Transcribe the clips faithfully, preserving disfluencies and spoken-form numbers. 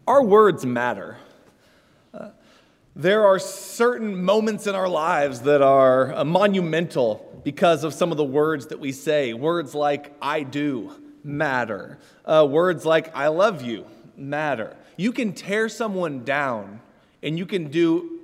Our words matter. Uh, there are certain moments in our lives that are uh, monumental because of some of the words that we say. Words like I do matter. Uh, words like I love you matter. You can tear someone down and you can do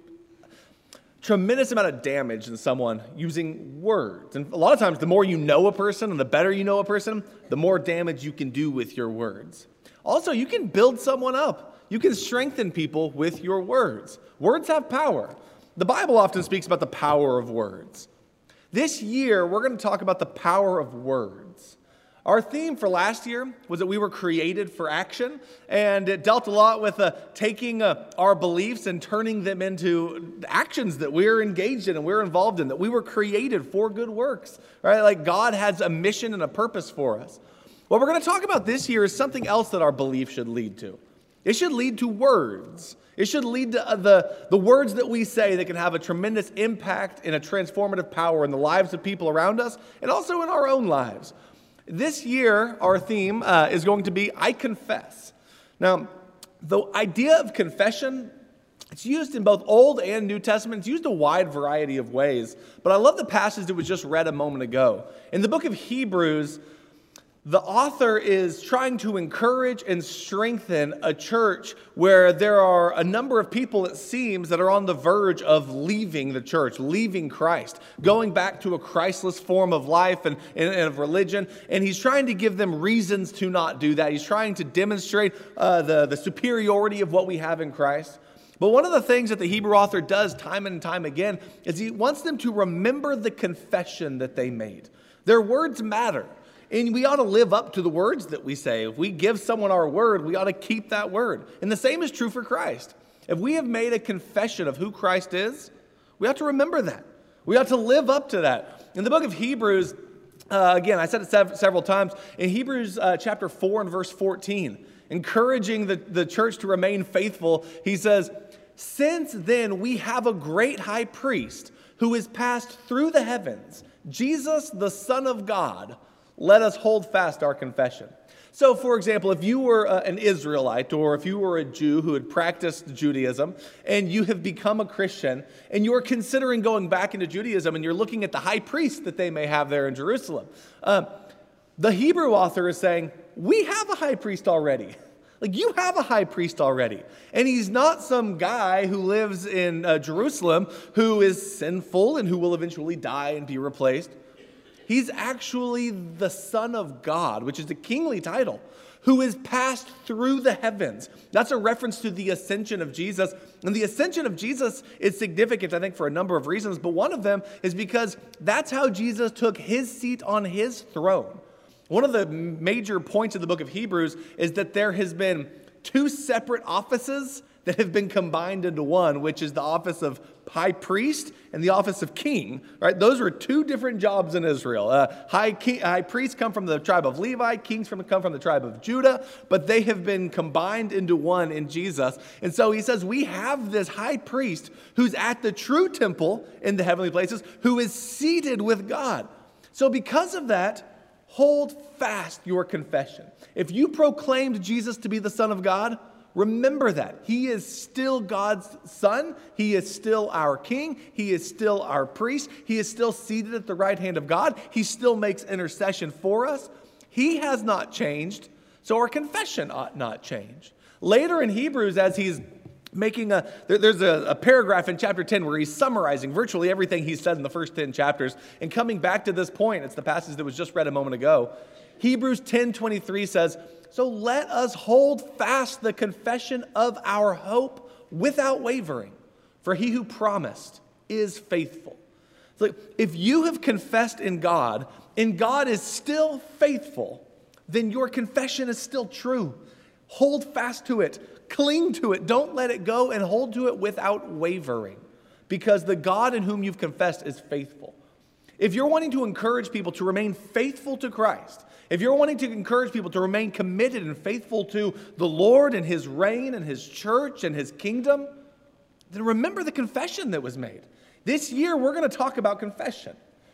tremendous amount of damage in someone using words. And a lot of times, the more you know a person and the better you know a person, the more damage you can do with your words. Also, you can build someone up. You can strengthen people with your words. Words have power. The Bible often speaks about the power of words. This year, we're going to talk about the power of words. Our theme for last year was that we were created for action, and it dealt a lot with uh, taking uh, our beliefs and turning them into actions that we're engaged in and we're involved in, that we were created for good works, right? Like God has a mission and a purpose for us. What we're going to talk about this year is something else that our belief should lead to. It should lead to words. It should lead to the, the words that we say that can have a tremendous impact and a transformative power in the lives of people around us and also in our own lives. This year, our theme uh, is going to be I confess. Now, the idea of confession, it's used in both Old and New Testament. It's used a wide variety of ways. But I love the passage that was just read a moment ago. In the book of Hebrews, the author is trying to encourage and strengthen a church where there are a number of people, it seems, that are on the verge of leaving the church, leaving Christ, going back to a Christless form of life and, and, and of religion. And he's trying to give them reasons to not do that. He's trying to demonstrate uh, the, the superiority of what we have in Christ. But one of the things that the Hebrew author does time and time again is he wants them to remember the confession that they made. Their words matter. And we ought to live up to the words that we say. If we give someone our word, we ought to keep that word. And the same is true for Christ. If we have made a confession of who Christ is, we ought to remember that. We ought to live up to that. In the book of Hebrews, uh, again, I said it sev- several times, in Hebrews uh, chapter four and verse fourteen, encouraging the, the church to remain faithful, he says, "Since then we have a great high priest who is passed through the heavens, Jesus, the Son of God, let us hold fast our confession." So, for example, if you were uh, an Israelite or if you were a Jew who had practiced Judaism and you have become a Christian and you're considering going back into Judaism and you're looking at the high priest that they may have there in Jerusalem, uh, the Hebrew author is saying, we have a high priest already. Like, you have a high priest already. And he's not some guy who lives in uh, Jerusalem who is sinful and who will eventually die and be replaced. He's actually the Son of God, which is a kingly title, who is passed through the heavens. That's a reference to the ascension of Jesus. And the ascension of Jesus is significant, I think, for a number of reasons. But one of them is because that's how Jesus took his seat on his throne. One of the major points of the book of Hebrews is that there has been two separate offices that have been combined into one, which is the office of high priest and the office of king, right? Those were two different jobs in Israel. Uh, high, king, high priests come from the tribe of Levi, kings from, come from the tribe of Judah, but they have been combined into one in Jesus. And so he says, we have this high priest who's at the true temple in the heavenly places, who is seated with God. So because of that, hold fast your confession. If you proclaimed Jesus to be the Son of God, remember that. He is still God's Son. He is still our King. He is still our priest. He is still seated at the right hand of God. He still makes intercession for us. He has not changed, so our confession ought not change. Later in Hebrews, as he's making a, there, there's a, a paragraph in chapter ten where he's summarizing virtually everything he said in the first ten chapters. And coming back to this point, it's the passage that was just read a moment ago. Hebrews ten twenty-three says, "So let us hold fast the confession of our hope without wavering, for he who promised is faithful." It's like, if you have confessed in God, and God is still faithful, then your confession is still true. Hold fast to it. Cling to it. Don't let it go, and hold to it without wavering, because the God in whom you've confessed is faithful. If you're wanting to encourage people to remain faithful to Christ, if you're wanting to encourage people to remain committed and faithful to the Lord and his reign and his church and his kingdom, then remember the confession that was made. This year, we're going to talk about confession.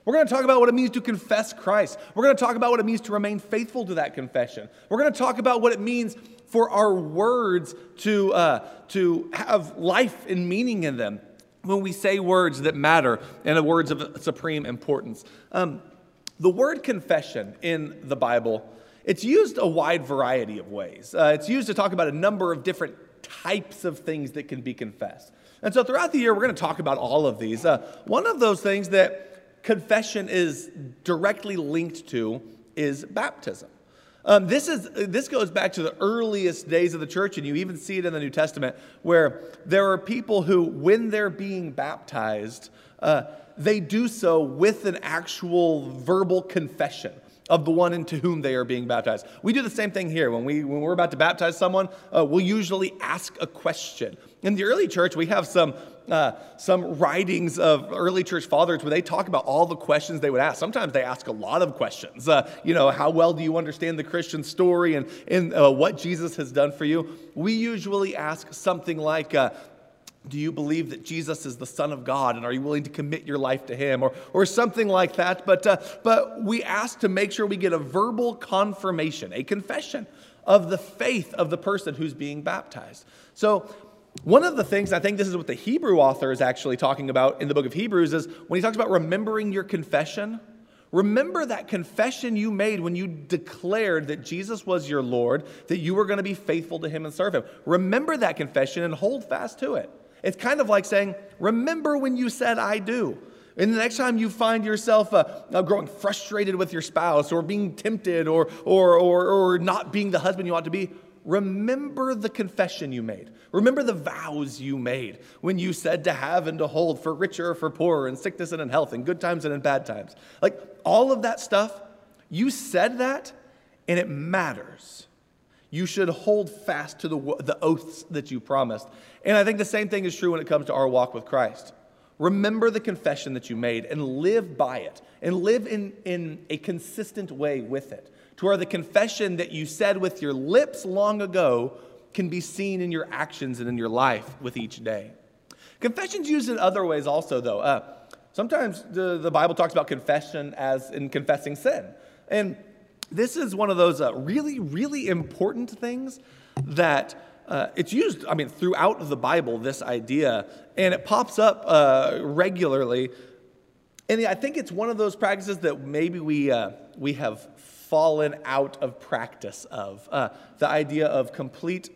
We're going to talk about what it means to confess Christ. We're going to talk about what it means to remain faithful to that confession. We're going to talk about what it means for our words to, uh, to have life and meaning in them when we say words that matter and words of supreme importance. Um, the word confession in the Bible, it's used a wide variety of ways. Uh, it's used to talk about a number of different types of things that can be confessed. And so throughout the year, we're going to talk about all of these. Uh, one of those things that confession is directly linked to is baptism. Um, this is this goes back to the earliest days of the church, and you even see it in the New Testament, where there are people who, when they're being baptized, uh, they do so with an actual verbal confession of the one into whom they are being baptized. We do the same thing here. When, we, when we're about to baptize someone, uh, we'll usually ask a question. In the early church, we have some uh, some writings of early church fathers where they talk about all the questions they would ask. Sometimes they ask a lot of questions. Uh, you know, how well do you understand the Christian story and, and uh, what Jesus has done for you? We usually ask something like, uh, do you believe that Jesus is the Son of God, and are you willing to commit your life to him, or or something like that? But uh, but we ask to make sure we get a verbal confirmation, a confession of the faith of the person who's being baptized. So one of the things, I think this is what the Hebrew author is actually talking about in the book of Hebrews, is when he talks about remembering your confession. Remember that confession you made when you declared that Jesus was your Lord, that you were going to be faithful to him and serve him. Remember that confession and hold fast to it. It's kind of like saying, remember when you said, I do. And the next time you find yourself uh, uh, growing frustrated with your spouse, or being tempted, or, or, or, or not being the husband you ought to be, remember the confession you made. Remember the vows you made when you said to have and to hold, for richer or for poorer, in sickness and in health, in good times and in bad times. Like all of that stuff, you said that, and it matters. You should hold fast to the, the oaths that you promised. And I think the same thing is true when it comes to our walk with Christ. Remember the confession that you made and live by it, and live in, in a consistent way with it, to where the confession that you said with your lips long ago can be seen in your actions and in your life with each day. Confession's used in other ways also, though. Uh, sometimes the, the Bible talks about confession as in confessing sin. And this is one of those uh, really, really important things that uh, it's used, I mean, throughout the Bible, this idea, and it pops up uh, regularly. And I think it's one of those practices that maybe we uh, we have fallen out of practice of. Uh, the idea of complete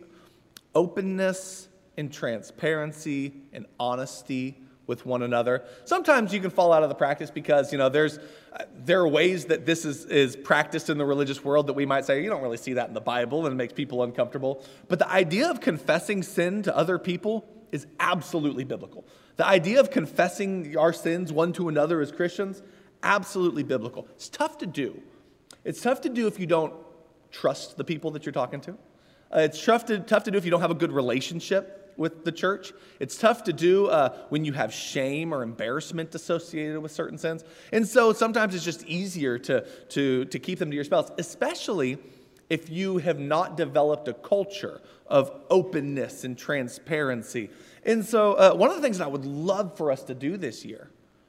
openness and transparency and honesty with one another. Sometimes you can fall out of the practice because, you know, there's uh, there are ways that this is, is practiced in the religious world that we might say, you don't really see that in the Bible, and it makes people uncomfortable. But the idea of confessing sin to other people is absolutely biblical. The idea of confessing our sins one to another as Christians, absolutely biblical. It's tough to do. It's tough to do if you don't trust the people that you're talking to. Uh, it's tough to, tough to do if you don't have a good relationship with the church. It's tough to do uh, when you have shame or embarrassment associated with certain sins. And so sometimes it's just easier to, to, to keep them to yourselves, especially if you have not developed a culture of openness and transparency. And so uh, one of the things that I would love for us to do this year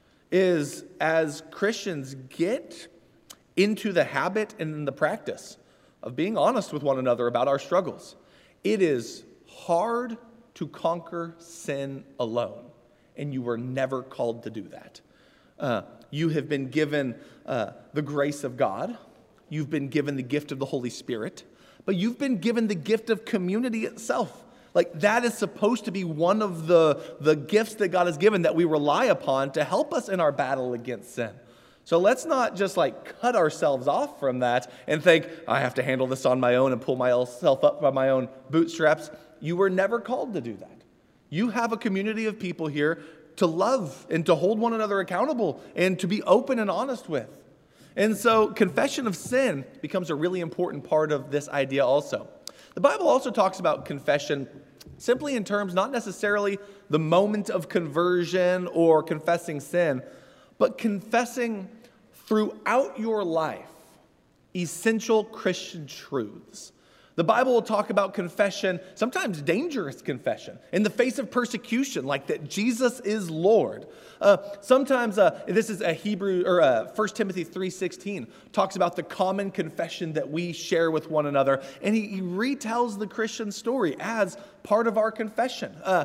is, as Christians, get into the habit and the practice of being honest with one another about our struggles. It is hard to conquer sin alone, and you were never called to do that. Uh, you have been given uh, the grace of God. You've been given the gift of the Holy Spirit, but you've been given the gift of community itself. Like, that is supposed to be one of the, the gifts that God has given that we rely upon to help us in our battle against sin. So let's not just like cut ourselves off from that and think, I have to handle this on my own and pull myself up by my own bootstraps. You were never called to do that. You have a community of people here to love and to hold one another accountable and to be open and honest with. And so confession of sin becomes a really important part of this idea also. The Bible also talks about confession simply in terms not necessarily the moment of conversion or confessing sin, but confessing throughout your life essential Christian truths. The Bible will talk about confession, sometimes dangerous confession, in the face of persecution, like that Jesus is Lord. Uh, sometimes, uh, this is a Hebrew, or uh, First Timothy three sixteen, talks about the common confession that we share with one another, and he, he retells the Christian story as part of our confession. Uh,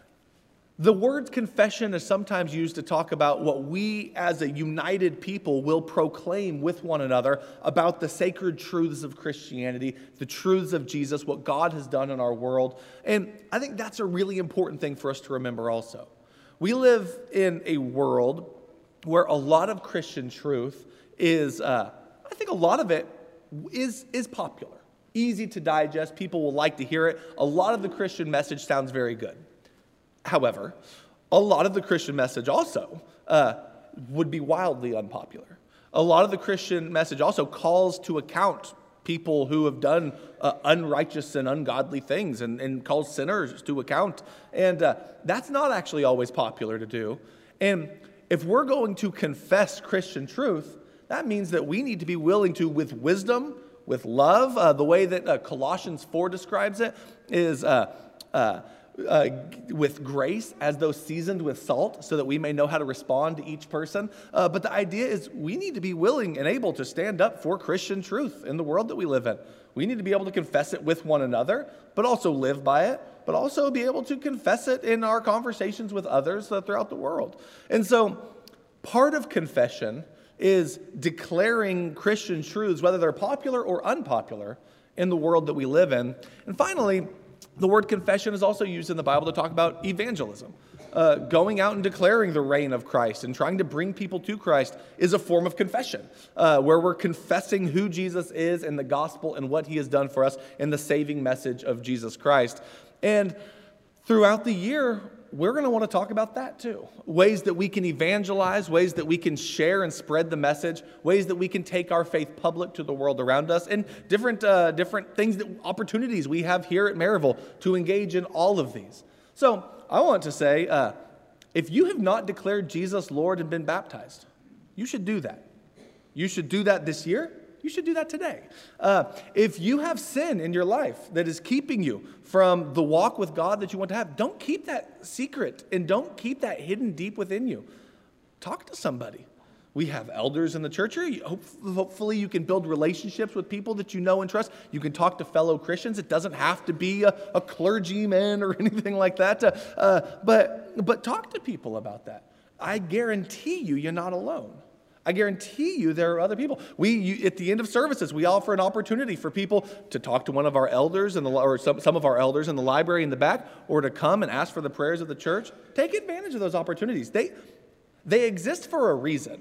The word confession is sometimes used to talk about what we as a united people will proclaim with one another about the sacred truths of Christianity, the truths of Jesus, what God has done in our world. And I think that's a really important thing for us to remember also. We live in a world where a lot of Christian truth is, uh, I think a lot of it is, is popular, easy to digest. People will like to hear it. A lot of the Christian message sounds very good. However, a lot of the Christian message also uh, would be wildly unpopular. A lot of the Christian message also calls to account people who have done uh, unrighteous and ungodly things and, and calls sinners to account. And uh, that's not actually always popular to do. And if we're going to confess Christian truth, that means that we need to be willing to, with wisdom, with love, uh, the way that uh, Colossians four describes it is uh, uh, Uh, with grace, as though seasoned with salt, so that we may know how to respond to each person. Uh, but the idea is we need to be willing and able to stand up for Christian truth in the world that we live in. We need to be able to confess it with one another, but also live by it, but also be able to confess it in our conversations with others uh, throughout the world. And so part of confession is declaring Christian truths, whether they're popular or unpopular, in the world that we live in. And finally, the word confession is also used in the Bible to talk about evangelism. Uh, going out and declaring the reign of Christ and trying to bring people to Christ is a form of confession, uh, where we're confessing who Jesus is and the gospel and what he has done for us in the saving message of Jesus Christ. And throughout the year, we're going to want to talk about that too. Ways that we can evangelize, ways that we can share and spread the message, ways that we can take our faith public to the world around us, and different uh, different things, that opportunities we have here at Maryville to engage in all of these. So I want to say, uh, if you have not declared Jesus Lord and been baptized, you should do that. You should do that this year. You should do that today. Uh, if you have sin in your life that is keeping you from the walk with God that you want to have, don't keep that secret and don't keep that hidden deep within you. Talk to somebody. We have elders in the church here. Hopefully you can build relationships with people that you know and trust. You can talk to fellow Christians. It doesn't have to be a, a clergyman or anything like that. Uh, but, but talk to people about that. I guarantee you, you're not alone. I guarantee you there are other people. We, you, at the end of services, we offer an opportunity for people to talk to one of our elders in the, or some, some of our elders in the library in the back, or to come and ask for the prayers of the church. Take advantage of those opportunities. They, they exist for a reason.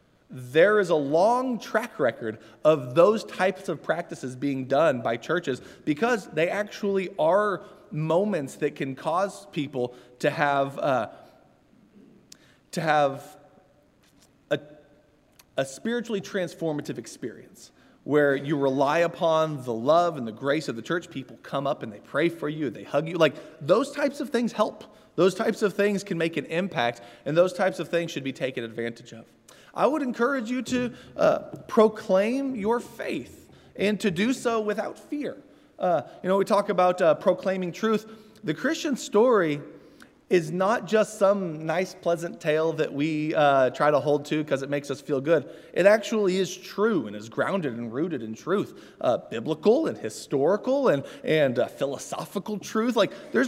There is a long track record of those types of practices being done by churches because they actually are moments that can cause people to have uh, to have a, a spiritually transformative experience where you rely upon the love and the grace of the church. People come up and they pray for you, they hug you. Like, those types of things help. Those types of things can make an impact, and those types of things should be taken advantage of. I would encourage you to uh, proclaim your faith and to do so without fear. Uh, you know, we talk about uh, proclaiming truth. The Christian story is not just some nice, pleasant tale that we uh, try to hold to because it makes us feel good. It actually is true and is grounded and rooted in truth, uh, biblical and historical and, and uh, philosophical truth. Like, there's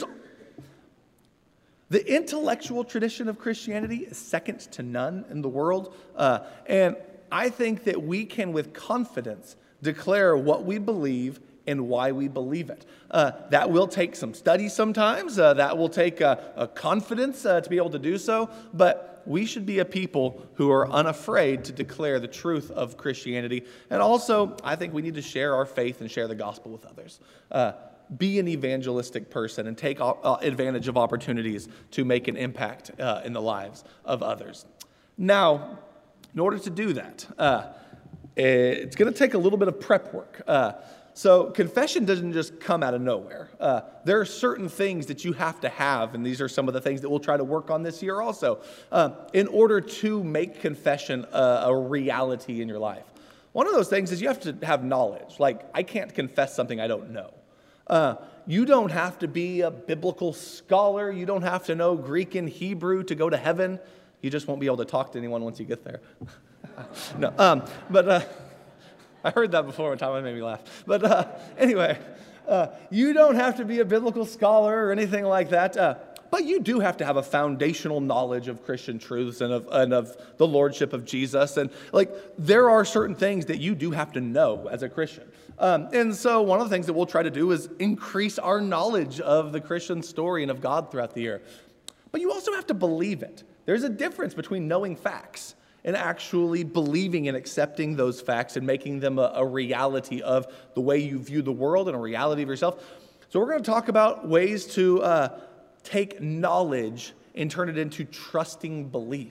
the intellectual tradition of Christianity is second to none in the world. Uh, and I think that we can, with confidence, declare what we believe and why we believe it. Uh, that will take some study sometimes. Uh, that will take uh, a confidence uh, to be able to do so. But we should be a people who are unafraid to declare the truth of Christianity. And also, I think we need to share our faith and share the gospel with others. Uh, Be an evangelistic person and take advantage of opportunities to make an impact uh, in the lives of others. Now, in order to do that, uh, it's going to take a little bit of prep work. Uh, so confession doesn't just come out of nowhere. Uh, there are certain things that you have to have, and these are some of the things that we'll try to work on this year also, uh, in order to make confession a, a reality in your life. One of those things is you have to have knowledge. Like, I can't confess something I don't know. Uh, you don't have to be a biblical scholar. You don't have to know Greek and Hebrew to go to heaven. You just won't be able to talk to anyone once you get there. no, um, but uh, I heard that before one time. It made me laugh. But uh, anyway, uh, you don't have to be a biblical scholar or anything like that. Uh, but you do have to have a foundational knowledge of Christian truths and of, and of the lordship of Jesus. And like, there are certain things that you do have to know as a Christian. Um, and so one of the things that we'll try to do is increase our knowledge of the Christian story and of God throughout the year. But you also have to believe it. There's a difference between knowing facts and actually believing and accepting those facts and making them a, a reality of the way you view the world and a reality of yourself. So we're going to talk about ways to uh, take knowledge and turn it into trusting belief.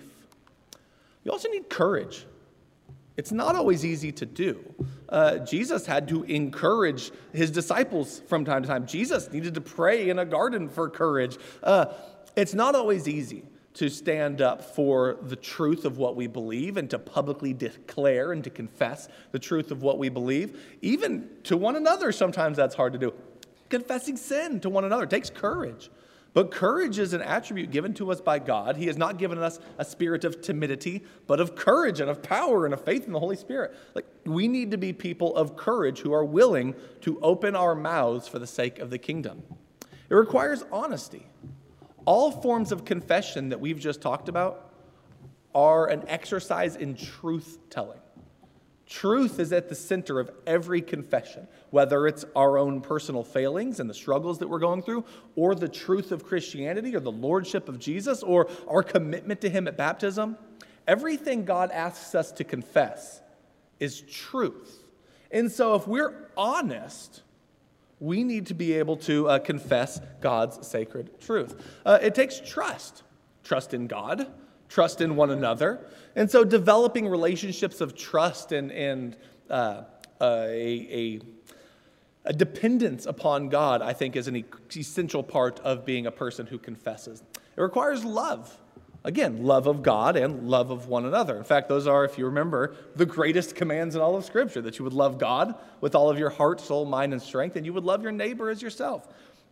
You also need courage. It's not always easy to do. Uh, Jesus had to encourage his disciples from time to time. Jesus needed to pray in a garden for courage. Uh, it's not always easy to stand up for the truth of what we believe and to publicly declare and to confess the truth of what we believe. Even to one another, sometimes that's hard to do. Confessing sin to one another takes courage. But courage is an attribute given to us by God. He has not given us a spirit of timidity, but of courage and of power and of faith in the Holy Spirit. Like, we need to be people of courage who are willing to open our mouths for the sake of the kingdom. It requires honesty. All forms of confession that we've just talked about are an exercise in truth-telling. Truth is at the center of every confession, whether it's our own personal failings and the struggles that we're going through, or the truth of Christianity, or the lordship of Jesus, or our commitment to him at baptism. Everything God asks us to confess is truth. And so if we're honest, we need to be able to uh, confess God's sacred truth. Uh, it takes trust. Trust in God, trust in one another. And so developing relationships of trust and, and uh, uh, a, a, a dependence upon God, I think, is an essential part of being a person who confesses. It requires love. Again, love of God and love of one another. In fact, those are, if you remember, the greatest commands in all of Scripture, that you would love God with all of your heart, soul, mind, and strength, and you would love your neighbor as yourself.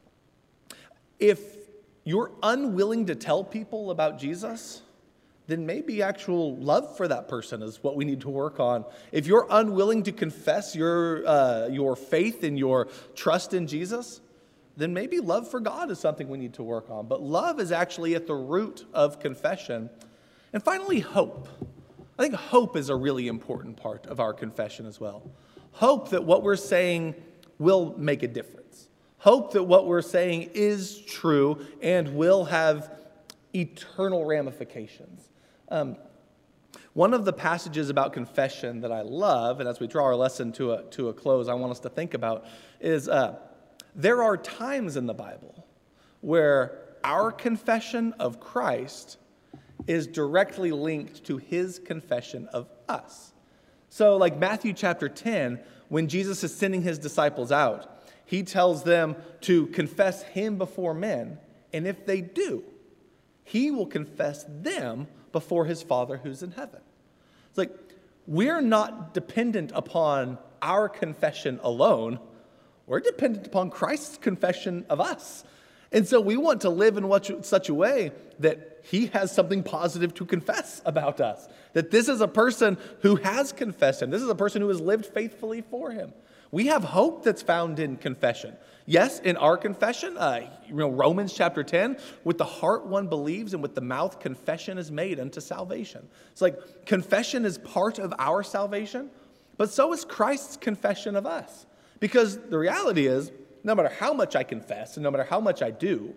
If you're unwilling to tell people about Jesus, then maybe actual love for that person is what we need to work on. If you're unwilling to confess your uh, your faith and your trust in Jesus, then maybe love for God is something we need to work on. But love is actually at the root of confession. And finally, hope. I think hope is a really important part of our confession as well. Hope that what we're saying will make a difference. Hope that what we're saying is true and will have eternal ramifications. Um, one of the passages about confession that I love, and as we draw our lesson to a, to a close, I want us to think about, is uh, there are times in the Bible where our confession of Christ is directly linked to his confession of us. So like Matthew chapter ten, when Jesus is sending his disciples out, he tells them to confess him before men, and if they do, he will confess them before his Father who's in heaven. It's like, we're not dependent upon our confession alone. We're dependent upon Christ's confession of us. And so we want to live in such a way that he has something positive to confess about us. That this is a person who has confessed him. This is a person who has lived faithfully for him. We have hope that's found in confession. Yes, in our confession, uh, you know, Romans chapter ten, with the heart one believes and with the mouth confession is made unto salvation. It's like confession is part of our salvation, but so is Christ's confession of us. Because the reality is, no matter how much I confess and no matter how much I do,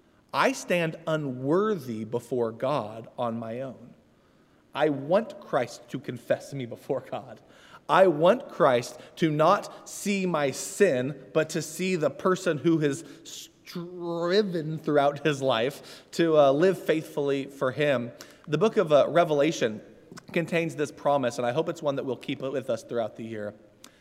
I stand unworthy before God on my own. I want Christ to confess me before God. I want Christ to not see my sin, but to see the person who has striven throughout his life to uh, live faithfully for him. The book of uh, Revelation contains this promise, and I hope it's one that we'll keep with us throughout the year.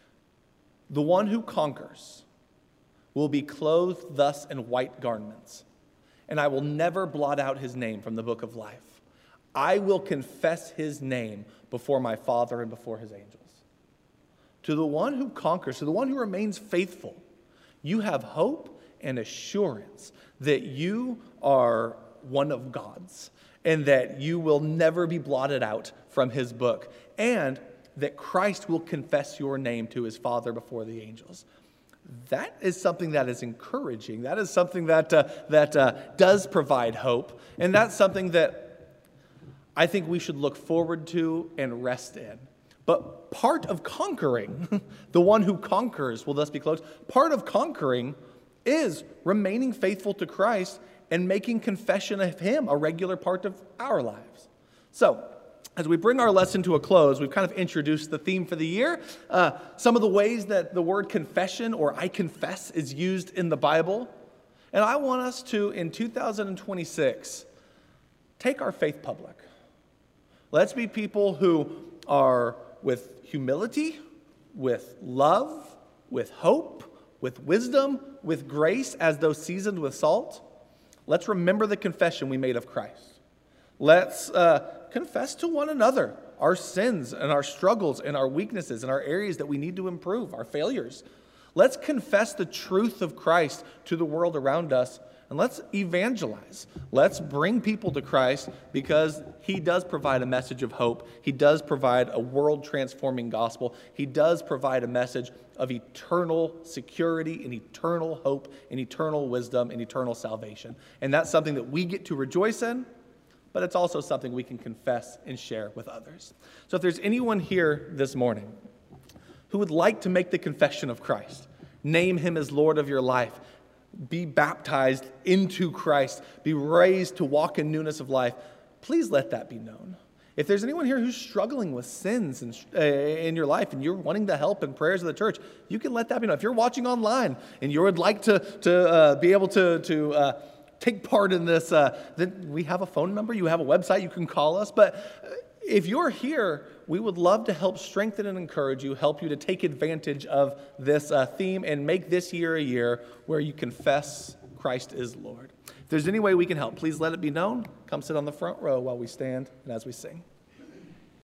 The one who conquers will be clothed thus in white garments, and I will never blot out his name from the book of life. I will confess his name before my Father and before his angels. to the one who conquers, to the one who remains faithful, you have hope and assurance that you are one of God's and that you will never be blotted out from his book, and that Christ will confess your name to his Father before the angels. That is something that is encouraging. That is something that, uh, that uh, does provide hope, and that's something that I think we should look forward to and rest in. But part of conquering, the one who conquers will thus be close, part of conquering is remaining faithful to Christ and making confession of him a regular part of our lives. So, as we bring our lesson to a close, we've kind of introduced the theme for the year, uh, some of the ways that the word confession or I confess is used in the Bible. And I want us to, in two thousand twenty-six, take our faith public. Let's be people who are with humility, with love, with hope, with wisdom, with grace, as though seasoned with salt. Let's remember the confession we made of Christ. Let's uh, confess to one another our sins and our struggles and our weaknesses and our areas that we need to improve, our failures. Let's confess the truth of Christ to the world around us, and let's evangelize. Let's bring people to Christ because he does provide a message of hope. He does provide a world-transforming gospel. He does provide a message of eternal security and eternal hope and eternal wisdom and eternal salvation. And that's something that we get to rejoice in, but it's also something we can confess and share with others. So if there's anyone here this morning who would like to make the confession of Christ, name him as Lord of your life, be baptized into Christ, be raised to walk in newness of life, please let that be known. If there's anyone here who's struggling with sins in, uh, in your life and you're wanting the help and prayers of the church, you can let that be known. If you're watching online and you would like to, to uh, be able to, to uh, take part in this, uh, then we have a phone number, you have a website, you can call us. But if you're here, we would love to help strengthen and encourage you, help you to take advantage of this uh, theme and make this year a year where you confess Christ is Lord. If there's any way we can help, please let it be known. Come sit on the front row while we stand and as we sing.